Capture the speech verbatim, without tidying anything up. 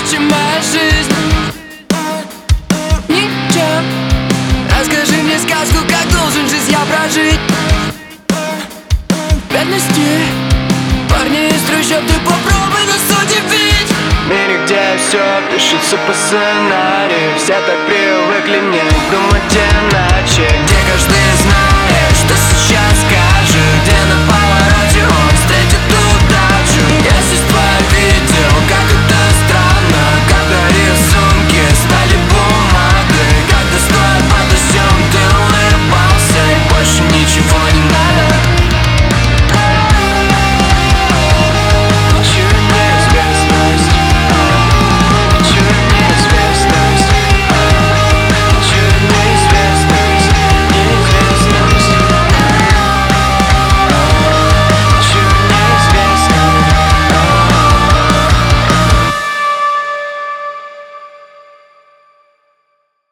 чем моя жизнь. Ничем. Расскажи мне сказку, как должен жизнь я прожить. В бедности парни из трущоб, ты попробуй нас удивить. В мире, где все пишется по сценарию, все так привыкли не думать иначе, Где каждый